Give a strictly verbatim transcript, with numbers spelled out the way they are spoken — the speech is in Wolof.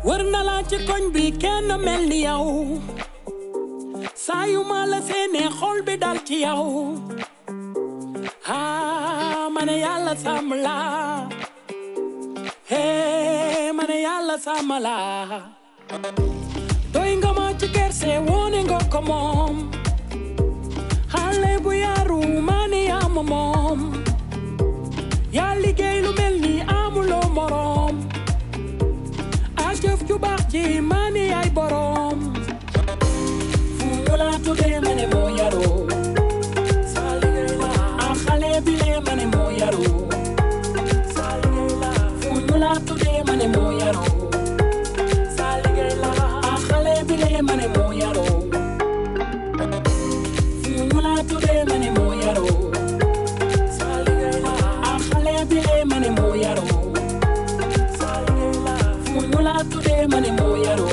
wër na la ci koñ bi kenn mel ni yow saa yu ma la seene xol bi dal ci yow ah ma ne yàlla sàmm la hey ma ne yàlla sàmm la doy nga ma ci kerse wone nga ko moom xale bu yaru ma ne yaa ma moom yaa liggéey lu mel ni amuloo moroom a jëf ju baax ji ma ne yaay boroom fu ñu la tuddee ma ne moo yaru saa liggéey la a xale bi lee ma ne moo yaru saa liggéey la fu ñu la tuddee ma ne moo yaru saa liggéey la a xale bi lee ma ne moo yaru fu ñu la tuddee ma ne moo yaru saa liggéey la a xale bi lee ma ne moo yaru saa liggéey la fu ñu la tuddee ma ne moo yaru